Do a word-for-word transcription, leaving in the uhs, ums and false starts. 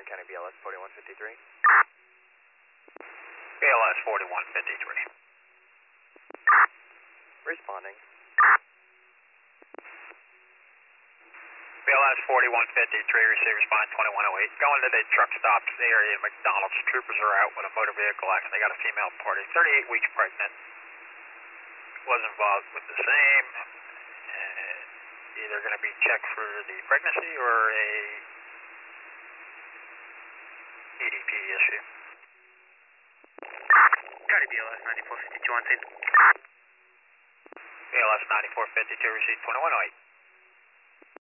Warren County B L S forty-one fifty-three. B L S forty-one fifty-three. Responding. B L S forty-one fifty-three, receive response twenty-one oh eight. Going to the truck stop area in McDonald's. Troopers are out with a motor vehicle accident. They got a female party, thirty-eight weeks pregnant. Was involved with the same. Uh, either going to be checked for the pregnancy or a E D P issue. County B L S ninety-four fifty-two on scene. B L S ninety-four fifty-two, receive twenty-one oh eight.